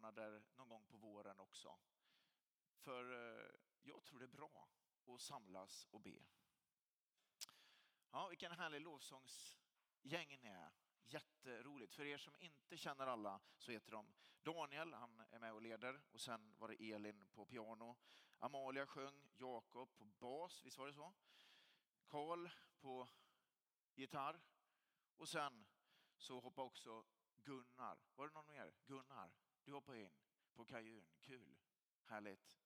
månader någon gång på våren också. För jag tror det är bra att samlas och be. Ja, vilken härlig lovsångsgäng ni är. Jätteroligt. För er som inte känner alla så heter de Daniel, han är med och leder. Och sen var det Elin på piano. Amalia sjöng, Jakob på bas, visst var det så? Karl på gitarr. Och sen så hoppade också Gunnar. Var det någon mer? Gunnar, du hoppar in på kajun. Kul, härligt.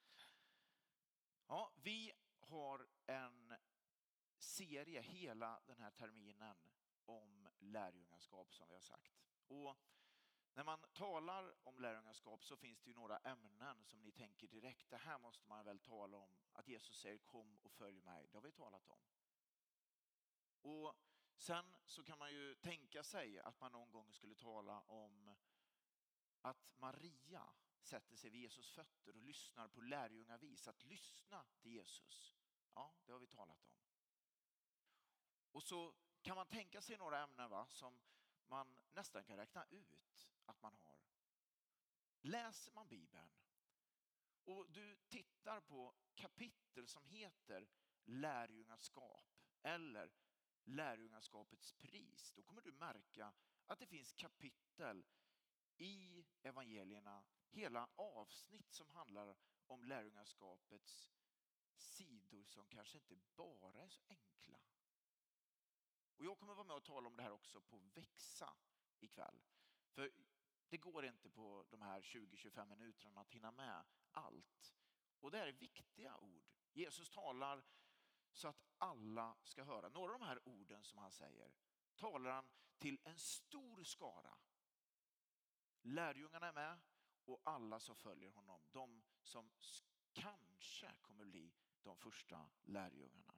Ja, vi har en serie hela den här terminen om lärjungaskap som vi har sagt. Och när man talar om lärjungaskap så finns det ju några ämnen som ni tänker direkt. Det här måste man väl tala om. Att Jesus säger kom och följ mig. Det har vi talat om. Och sen så kan man ju tänka sig att man någon gång skulle tala om att Maria sätter sig vid Jesus fötter och lyssnar på lärjungavis. Att lyssna till Jesus. Ja, det har vi talat om. Och så kan man tänka sig några ämnen som man nästan kan räkna ut att man har. Läser man Bibeln och du tittar på kapitel som heter lärjungaskap eller lärjungaskapets pris, då kommer du märka att det finns kapitel i evangelierna, hela avsnitt som handlar om lärjungaskapets sidor som kanske inte bara är så enkla. Och jag kommer vara med och tala om det här också på Växa ikväll. För det går inte på de här 20-25 minuterna att hinna med allt. Och det här är viktiga ord. Jesus talar så att alla ska höra. Några av de här orden som han säger talar han till en stor skara. Lärjungarna är med och alla som följer honom. De som kanske kommer bli de första lärjungarna.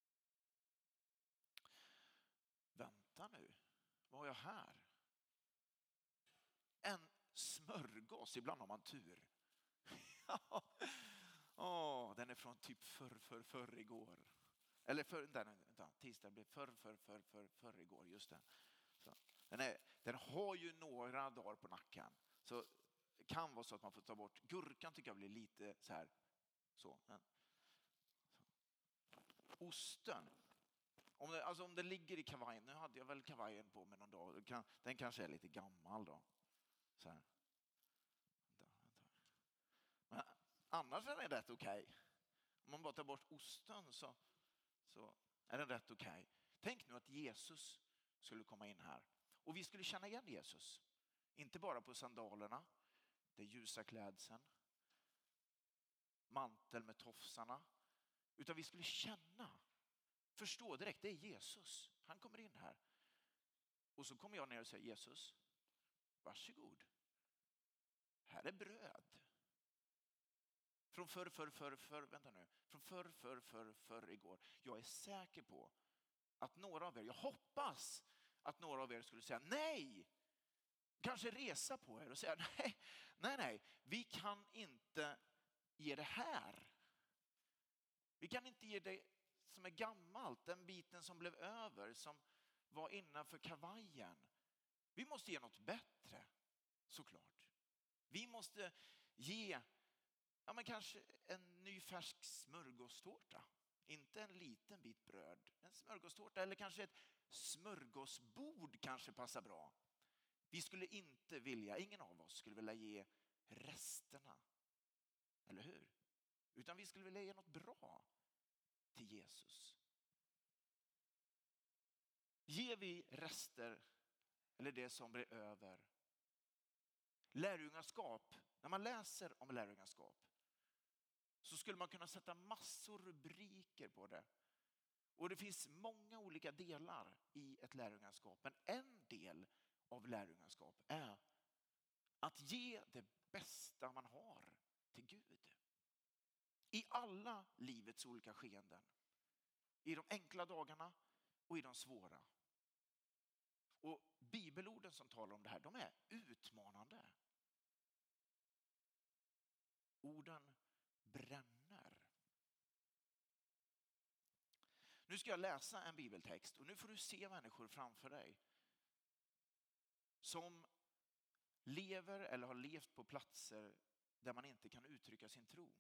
Vänta nu, vad har jag här? En smörgås, ibland har man tur. Den är från typ förr igår. Eller tisdag blev förr igår, just det. Så, den har ju några dagar på nacken. Så det kan vara så att man får ta bort. Gurkan tycker jag blir lite så här. Så. Osten. Om det ligger i kavajen, nu hade jag väl kavajen på mig någon dag, den kanske är lite gammal då. Så här. Men annars är den rätt okej. Om man bara tar bort osten så är den rätt okej. Tänk nu att Jesus skulle komma in här och vi skulle känna igen Jesus. Inte bara på sandalerna, det ljusa klädseln, mantel med tofsarna, utan vi skulle förstå direkt, det är Jesus. Han kommer in här. Och så kommer jag ner och säger, Jesus, varsågod. Här är bröd. Från förr igår. Jag är säker på att några av er, jag hoppas att några av er skulle säga nej. Kanske resa på er och säga nej. Vi kan inte ge det här. Vi kan inte ge det som är gammalt, den biten som blev över, som var innanför kavajen. Vi måste ge något bättre, såklart. Vi måste ge kanske en ny färsk smörgåstårta. Inte en liten bit bröd, en smörgåstårta eller kanske ett smörgåsbord kanske passar bra. Vi skulle inte vilja, ingen av oss skulle vilja ge resterna, eller hur? Utan vi skulle vilja ge något bra till Jesus. Ger vi rester eller det som blir över? Lärjungaskap, när man läser om lärjungaskap så skulle man kunna sätta massor rubriker på det. Och det finns många olika delar i ett lärjungaskap. Men en del av lärjungaskap är att ge det bästa man har till Gud. I alla livets olika skeenden. I de enkla dagarna och i de svåra. Och bibelorden som talar om det här, de är utmanande. Orden bränner. Nu ska jag läsa en bibeltext och nu får du se människor framför dig som lever eller har levt på platser där man inte kan uttrycka sin tro.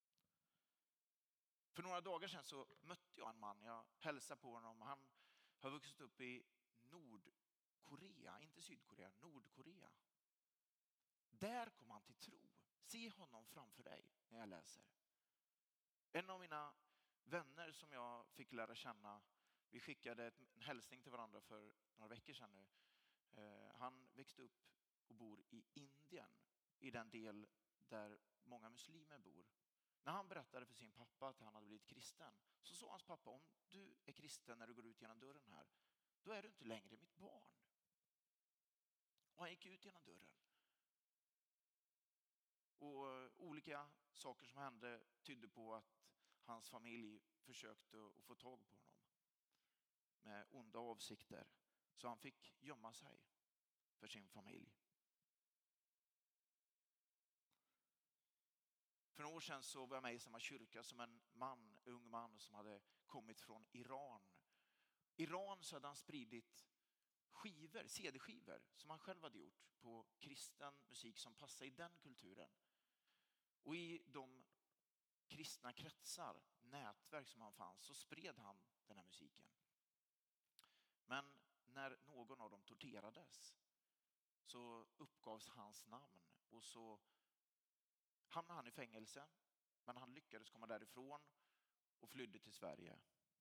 För några dagar sedan så mötte jag en man. Jag hälsade på honom. Han har vuxit upp i Nordkorea, inte Sydkorea, Nordkorea. Där kom han till tro. Se honom framför dig när jag läser. En av mina vänner som jag fick lära känna, vi skickade en hälsning till varandra för några veckor sedan nu. Han växte upp och bor i Indien, i den del där många muslimer bor. När han berättade för sin pappa att han hade blivit kristen, så sa hans pappa: om du är kristen när du går ut genom dörren här, då är du inte längre mitt barn. Och han gick ut genom dörren. Och olika saker som hände tydde på att hans familj försökte att få tag på honom med onda avsikter. Så han fick gömma sig för sin familj. För några år sedan så var jag med i samma kyrka som en ung man som hade kommit från Iran. Iran så hade han spridit CD-skivor som han själv hade gjort på kristen musik som passade i den kulturen. Och i de kristna kretsar, nätverk som han fanns, så spred han den här musiken. Men när någon av dem torterades så uppgavs hans namn och så hamnade han i fängelse, men han lyckades komma därifrån och flydde till Sverige.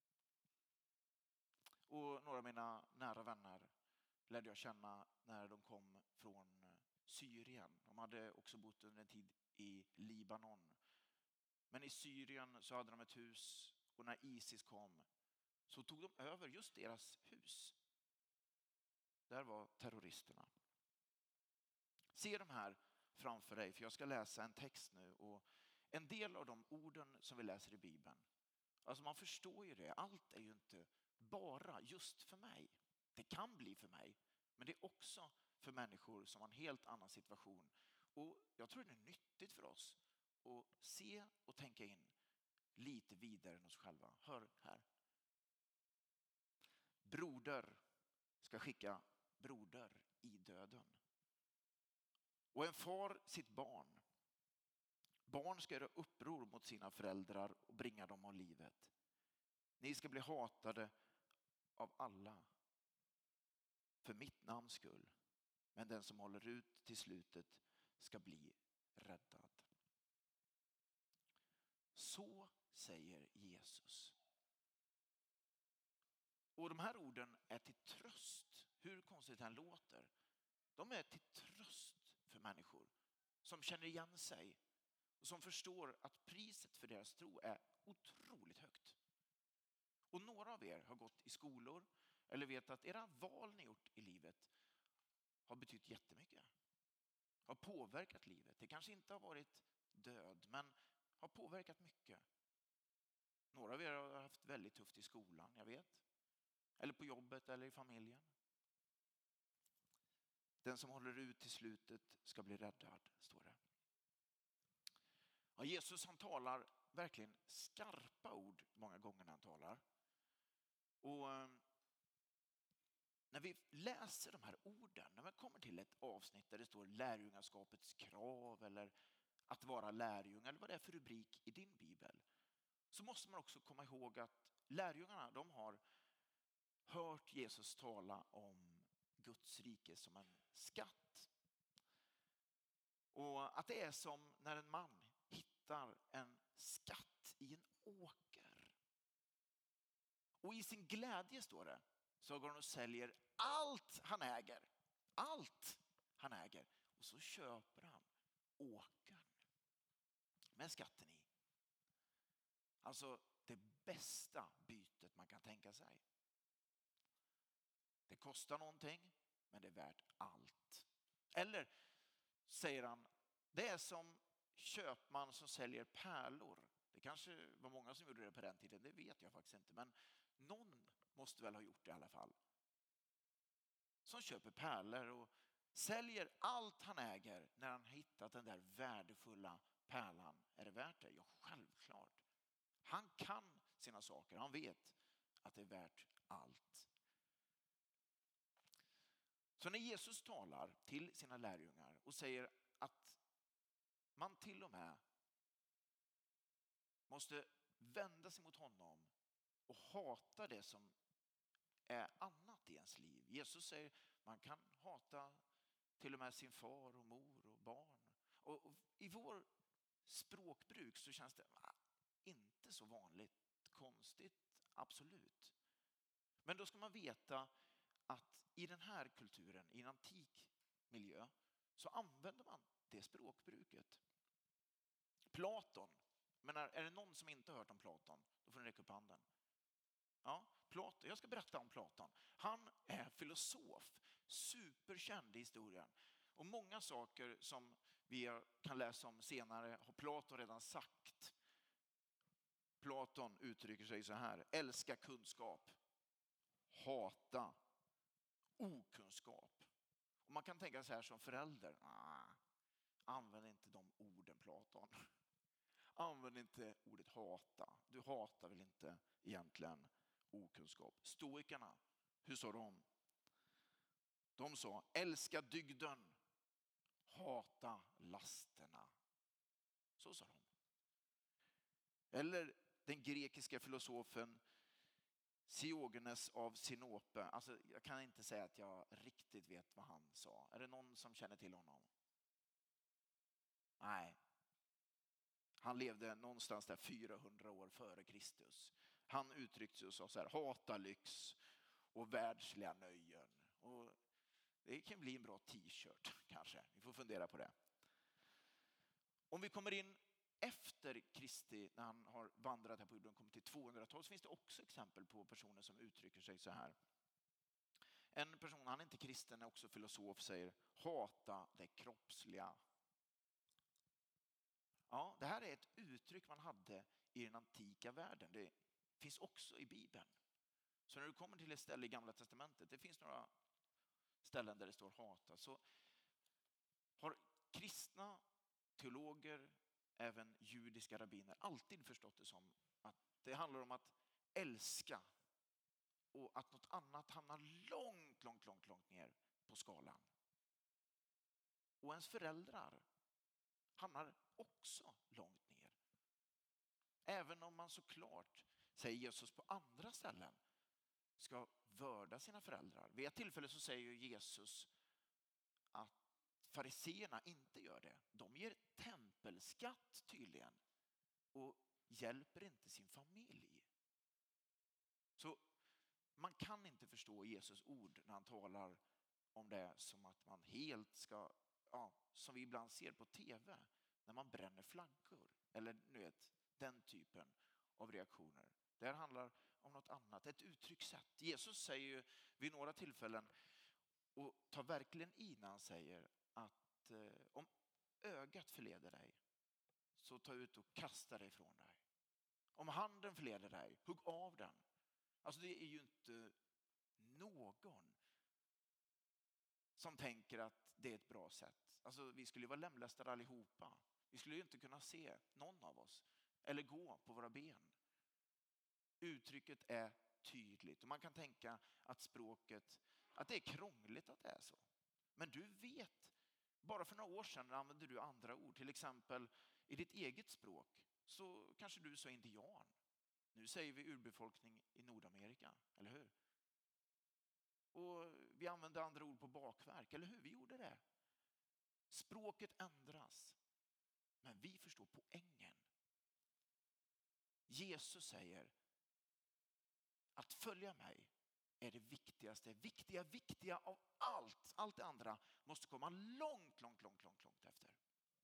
Och några av mina nära vänner lärde jag känna när de kom från Syrien. De hade också bott under en tid i Libanon. Men i Syrien så hade de ett hus och när ISIS kom så tog de över just deras hus. Där var terroristerna. Se de här framför dig, för jag ska läsa en text nu. Och en del av de orden som vi läser i Bibeln, alltså man förstår ju det, allt är ju inte bara just för mig. Det kan bli för mig, men det är också för människor som har en helt annan situation. Och jag tror det är nyttigt för oss att se och tänka in lite vidare än oss själva. Hör här. Broder ska skicka broder i döden. Och en far sitt barn. Barn ska göra uppror mot sina föräldrar och bringa dem av livet. Ni ska bli hatade av alla för mitt namns skull. Men den som håller ut till slutet ska bli räddad. Så säger Jesus. Och de här orden är till tröst, hur konstigt det än låter. De är till tröst för människor som känner igen sig och som förstår att priset för deras tro är otroligt högt. Och några av er har gått i skolor eller vet att era val ni gjort i livet har betytt jättemycket. Har påverkat livet. Det kanske inte har varit död, men har påverkat mycket. Några av er har haft väldigt tufft i skolan, jag vet. Eller på jobbet eller i familjen. Den som håller ut till slutet ska bli räddad, står det. Ja, Jesus han talar verkligen skarpa ord många gånger när han talar. Och när vi läser de här orden, när man kommer till ett avsnitt där det står lärjungaskapets krav eller att vara lärjung eller vad det är för rubrik i din bibel, så måste man också komma ihåg att lärjungarna, de har hört Jesus tala om Guds rike som en skatt. Och att det är som när en man hittar en skatt i en åker. Och i sin glädje, står det, så går han och säljer allt han äger. Allt han äger. Och så köper han åkern med skatten i. Alltså det bästa bytet man kan tänka sig. Det kostar någonting, men det är värt allt. Eller säger han, det är som köpman som säljer pärlor. Det kanske var många som gjorde det på den tiden, det vet jag faktiskt inte. Men någon måste väl ha gjort det i alla fall. Som köper pärlor och säljer allt han äger när han hittat den där värdefulla pärlan. Är det värt det? Ja, självklart. Han kan sina saker, han vet att det är värt allt. Så när Jesus talar till sina lärjungar och säger att man till och med måste vända sig mot honom och hata det som är annat i ens liv. Jesus säger man kan hata till och med sin far och mor och barn. Och i vår språkbruk så känns det inte så vanligt, konstigt, absolut. Men då ska man veta att i den här kulturen, i en antik miljö, så använder man det språkbruket. Platon, men är det någon som inte har hört om Platon, då får ni räcka upp handen. Ja, Platon, jag ska berätta om Platon. Han är filosof, superkänd i historien. Och många saker som vi kan läsa om senare har Platon redan sagt. Platon uttrycker sig så här: älska kunskap, hata okunskap. Och man kan tänka så här som förälder: använd inte de orden, Platon. Använd inte ordet hata. Du hatar väl inte egentligen okunskap. Stoikerna, hur sa de? De sa älska dygden, hata lasterna. Så sa de. Eller den grekiska filosofen Diogenes av Sinope. Alltså, jag kan inte säga att jag riktigt vet vad han sa. Är det någon som känner till honom? Nej. Han levde någonstans där 400 år före Kristus. Han uttryckte sig och sa så här: hata lyx och världsliga nöjen. Och det kan bli en bra t-shirt kanske. Vi får fundera på det. Om vi kommer in efter Kristi, när han har vandrat här på jorden och kommit till 200-tal, så finns det också exempel på personer som uttrycker sig så här. En person, han är inte kristen, är också filosof, säger hata det kroppsliga. Ja, det här är ett uttryck man hade i den antika världen. Det finns också i Bibeln. Så när du kommer till ett ställe i Gamla testamentet, det finns några ställen där det står hata, så har kristna teologer, även judiska rabbiner, alltid förstått det som att det handlar om att älska och att något annat hamnar långt ner på skalan. Och ens föräldrar hamnar också långt ner. Även om man såklart, säger Jesus på andra ställen, ska vörda sina föräldrar. Vid ett tillfälle så säger ju Jesus att fariseerna inte gör det. De ger tempelskatt tydligen och hjälper inte sin familj. Så man kan inte förstå Jesus ord när han talar om det som att man helt ska, som vi ibland ser på tv när man bränner flaggor. Eller den typen av reaktioner. Det här handlar om något annat, ett uttryckssätt. Jesus säger ju vid några tillfällen, och tar verkligen i när han säger att om ögat förleder dig, så ta ut och kasta det ifrån dig. Om handen förleder dig, hugg av den. Alltså det är ju inte någon som tänker att det är ett bra sätt. Alltså vi skulle ju vara lemlästade allihopa. Vi skulle ju inte kunna se någon av oss eller gå på våra ben. Uttrycket är tydligt och man kan tänka att språket, att det är krångligt att det är så. Men du vet, bara för några år sedan använde du andra ord. Till exempel i ditt eget språk så kanske du sa indian. Nu säger vi urbefolkning i Nordamerika, eller hur? Och vi använde andra ord på bakverk, eller hur? Vi gjorde det. Språket ändras, men vi förstår poängen. Jesus säger att följa mig är det viktigaste, viktiga av allt. Allt det andra måste komma långt efter.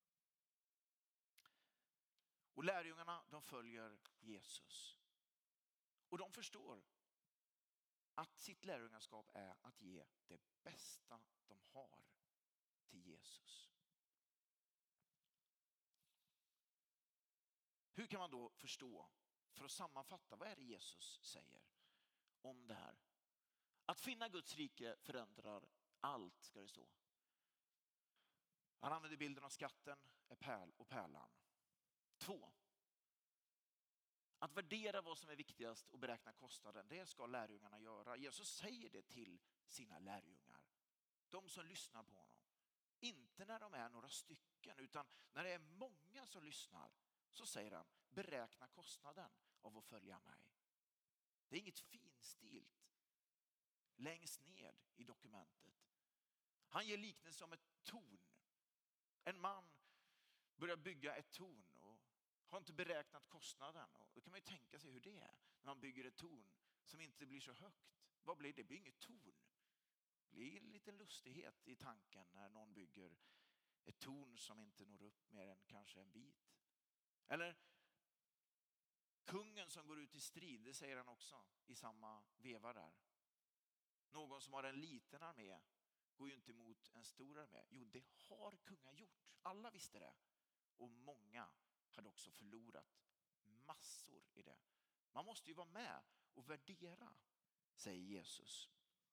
Och lärjungarna, de följer Jesus. Och de förstår att sitt lärjungaskap är att ge det bästa de har till Jesus. Hur kan man då förstå, för att sammanfatta, vad är det Jesus säger om det här? Att finna Guds rike förändrar allt, ska det stå. Han använder bilden av skatten och pärlan. 2. Att värdera vad som är viktigast och beräkna kostnaden, det ska lärjungarna göra. Jesus säger det till sina lärjungar. De som lyssnar på honom. Inte när de är några stycken, utan när det är många som lyssnar, så säger han, beräkna kostnaden av att följa mig. Det är inget finstilt längst ned i dokumentet. Han ger liknelse om ett torn. En man börjar bygga ett torn och har inte beräknat kostnaden. Och då kan man ju tänka sig hur det är när man bygger ett torn som inte blir så högt. Vad blir det? Det blir inget torn. Det blir en liten lustighet i tanken när någon bygger ett torn som inte når upp mer än kanske en bit. Eller kungen som går ut i strid, det säger han också i samma veva där. Någon som har en liten armé går ju inte emot en stor armé. Jo, det har kungar gjort. Alla visste det. Och många hade också förlorat massor i det. Man måste ju vara med och värdera, säger Jesus.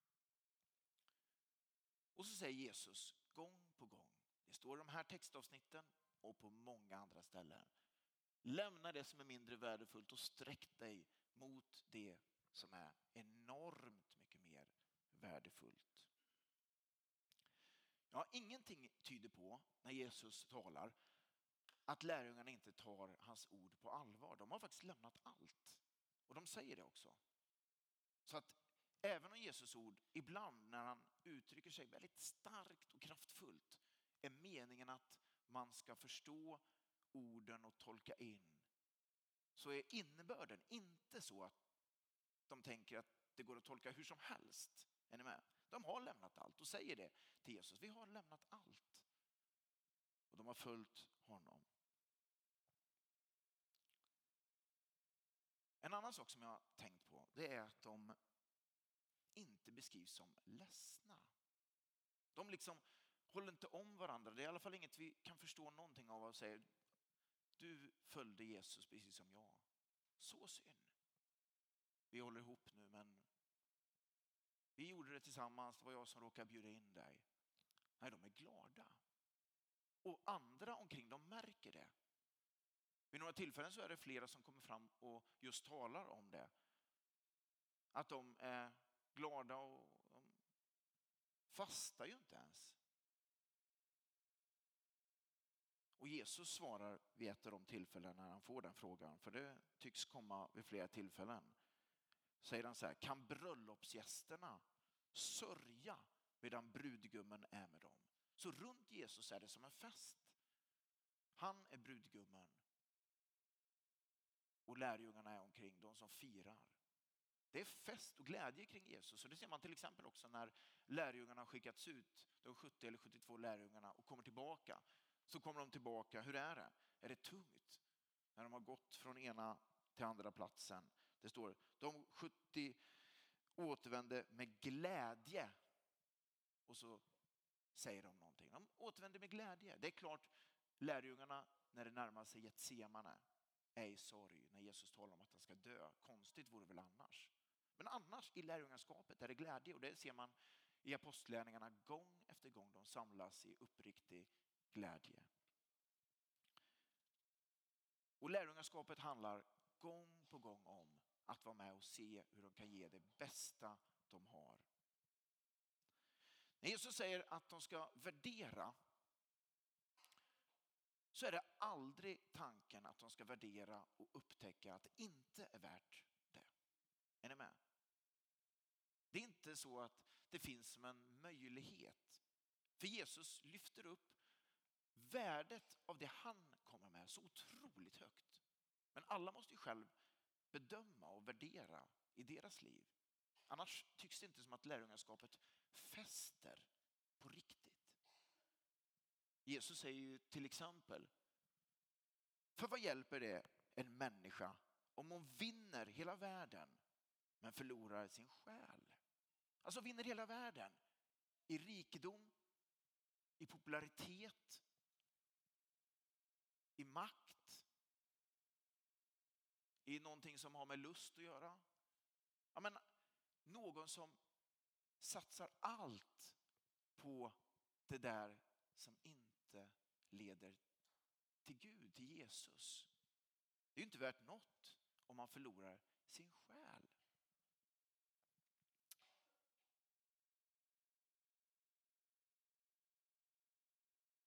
Och så säger Jesus gång på gång. Det står i de här textavsnitten och på många andra ställen. Lämna det som är mindre värdefullt och sträck dig mot det som är enormt mycket mer värdefullt. Ja, ingenting tyder på när Jesus talar att lärjungarna inte tar hans ord på allvar. De har faktiskt lämnat allt. Och de säger det också. Så att även om Jesus ord ibland när han uttrycker sig väldigt starkt och kraftfullt är meningen att man ska förstå orden och tolka in, så är innebörden inte så att de tänker att det går att tolka hur som helst. Är ni med? De har lämnat allt och säger det till Jesus. Vi har lämnat allt. Och de har följt honom. En annan sak som jag har tänkt på, det är att de inte beskrivs som ledsna. De liksom håller inte om varandra. Det är i alla fall inget vi kan förstå någonting av och säger, du följde Jesus precis som jag. Så synd. Vi håller ihop nu, men vi gjorde det tillsammans. Det var jag som råkade bjuda in dig. Nej, de är glada. Och andra omkring dem märker det. Vid några tillfällen så är det flera som kommer fram och just talar om det. Att de är glada och de fastar ju inte ens. Och Jesus svarar vid ett av de tillfällen när han får den frågan, för det tycks komma vid flera tillfällen. Säger han så här, kan bröllopsgästerna sörja medan brudgummen är med dem? Så runt Jesus är det som en fest. Han är brudgummen. Och lärjungarna är omkring, de som firar. Det är fest och glädje kring Jesus. Och det ser man till exempel också när lärjungarna har skickats ut, de 70 eller 72 lärjungarna, och kommer tillbaka. Så kommer de tillbaka, hur är det? Är det tungt? När de har gått från ena till andra platsen. Det står, de 70 återvände med glädje. Och så säger de någonting. De återvände med glädje. Det är klart, lärjungarna när det närmar sig Getsemane är i sorg när Jesus talar om att han ska dö. Konstigt vore väl annars. Men annars i lärjungaskapet är det glädje, och det ser man i apostlärningarna gång efter gång. De samlas i uppriktig glädje. Och lärjungaskapet handlar gång på gång om att vara med och se hur de kan ge det bästa de har. När Jesus säger att de ska värdera, så är det aldrig tanken att de ska värdera och upptäcka att det inte är värt det. Är ni med? Det är inte så att det finns som en möjlighet. För Jesus lyfter upp värdet av det han kommer med så otroligt högt. Men alla måste ju själv bedöma och värdera i deras liv. Annars tycks det inte som att lärjungaskapet fäster på riktigt. Jesus säger ju till exempel, för vad hjälper det en människa om hon vinner hela världen men förlorar sin själ? Alltså vinner hela världen i rikedom, i popularitet, i makt, i någonting som har med lust att göra. Ja, men någon som satsar allt på det där som inte leder till Gud, till Jesus. Det är ju inte värt något om man förlorar sin själ.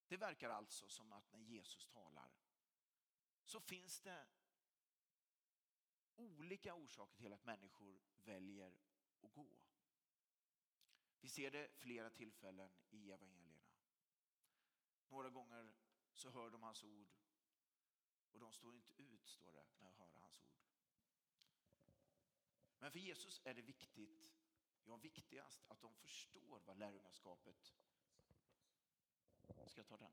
Det verkar alltså som att när Jesus talar så finns det olika orsaker till att människor väljer att gå. Vi ser det flera tillfällen i evangelierna. Några gånger så hör de hans ord och de står inte ut, står det, med att höra hans ord. Men för Jesus är det viktigast att de förstår vad lärjungaskapet. Ska jag ta den?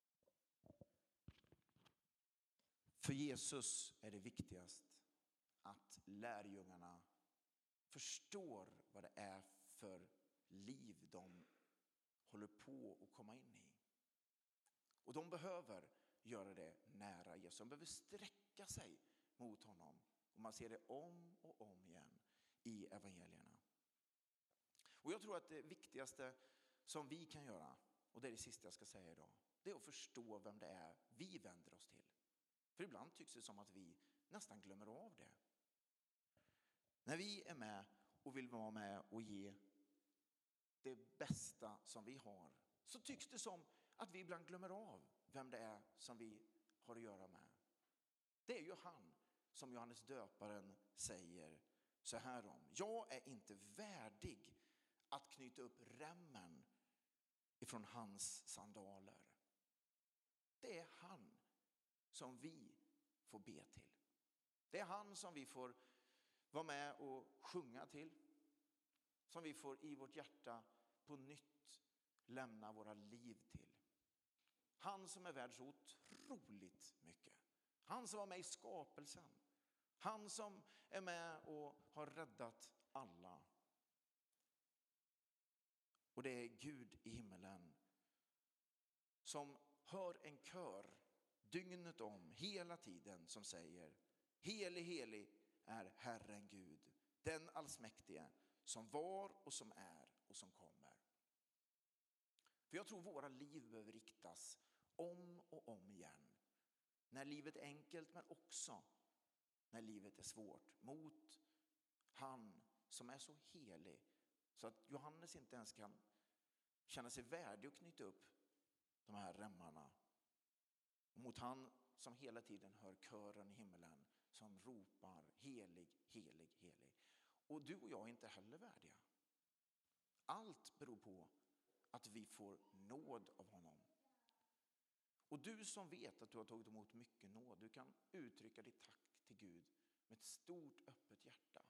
För Jesus är det viktigast att lärjungarna förstår vad det är för liv de håller på att komma in i. Och de behöver göra det nära Jesus. De behöver sträcka sig mot honom. Och man ser det om och om igen i evangelierna. Och jag tror att det viktigaste som vi kan göra, och det är det sista jag ska säga idag, det är att förstå vem det är vi vänder oss till. För ibland tycks det som att vi nästan glömmer av det. När vi är med och vill vara med och ge det bästa som vi har, så tycks det som att vi ibland glömmer av vem det är som vi har att göra med. Det är ju han som Johannes döparen säger så här om: jag är inte värdig att knyta upp remmen ifrån hans sandaler. Det är han som vi får be till. Det är han som vi får vara med och sjunga till. Som vi får i vårt hjärta på nytt lämna våra liv till. Han som är värd så otroligt mycket. Han som var med i skapelsen. Han som är med och har räddat alla. Och det är Gud i himmelen som hör en kör dygnet om, hela tiden, som säger: helig, helig är Herren Gud, den allsmäktige, som var och som är och som kommer. För jag tror våra liv behöver riktas om och om igen. När livet är enkelt, men också när livet är svårt, mot han som är så helig så att Johannes inte ens kan känna sig värdig att knyta upp de här remmarna. Och mot han som hela tiden hör kören i himmelen som ropar: helig, helig, helig. Och du och jag är inte heller värdiga. Allt beror på att vi får nåd av honom. Och du som vet att du har tagit emot mycket nåd, du kan uttrycka ditt tack till Gud med ett stort öppet hjärta.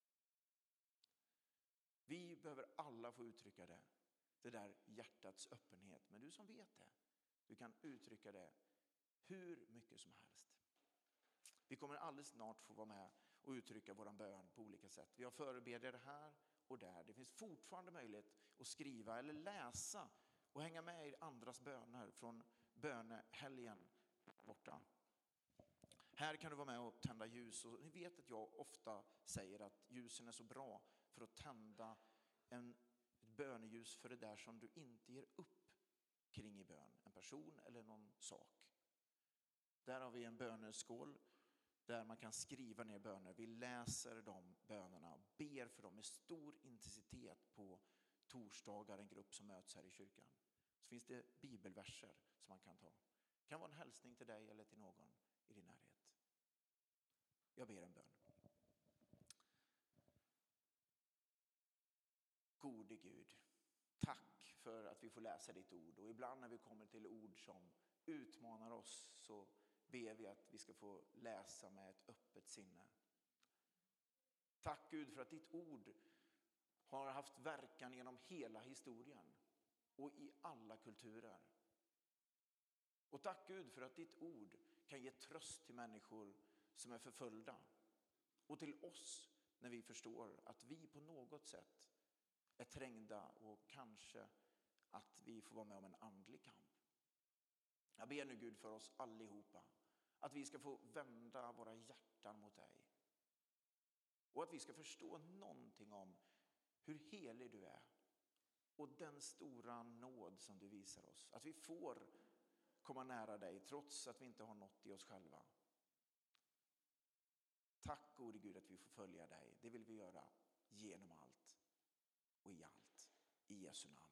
Vi behöver alla få uttrycka det där hjärtats öppenhet. Men du som vet det, du kan uttrycka det hur mycket som helst. Vi kommer alldeles snart få vara med och uttrycka våran bön på olika sätt. Vi har förebedjare här och där. Det finns fortfarande möjlighet att skriva eller läsa och hänga med i andras böner från bönehelgen borta. Här kan du vara med och tända ljus. Och ni vet att jag ofta säger att ljusen är så bra för att tända ett böneljus för det där som du inte ger upp kring i bön. En person eller någon sak. Där har vi en böneskål där man kan skriva ner böner. Vi läser de bönerna och ber för dem med stor intensitet på torsdagar, en grupp som möts här i kyrkan. Så finns det bibelverser som man kan ta. Det kan vara en hälsning till dig eller till någon i din närhet. Jag ber en bön. Gode Gud, tack för att vi får läsa ditt ord. Och ibland när vi kommer till ord som utmanar oss så ber vi att vi ska få läsa med ett öppet sinne. Tack Gud för att ditt ord har haft verkan genom hela historien och i alla kulturer. Och tack Gud för att ditt ord kan ge tröst till människor som är förföljda. Och till oss när vi förstår att vi på något sätt är trängda och kanske att vi får vara med om en andlig kamp. Jag ber nu Gud för oss allihopa att vi ska få vända våra hjärtan mot dig. Och att vi ska förstå någonting om hur helig du är. Och den stora nåd som du visar oss. Att vi får komma nära dig trots att vi inte har något i oss själva. Tack gode Gud att vi får följa dig. Det vill vi göra genom allt och i allt. I Jesu namn.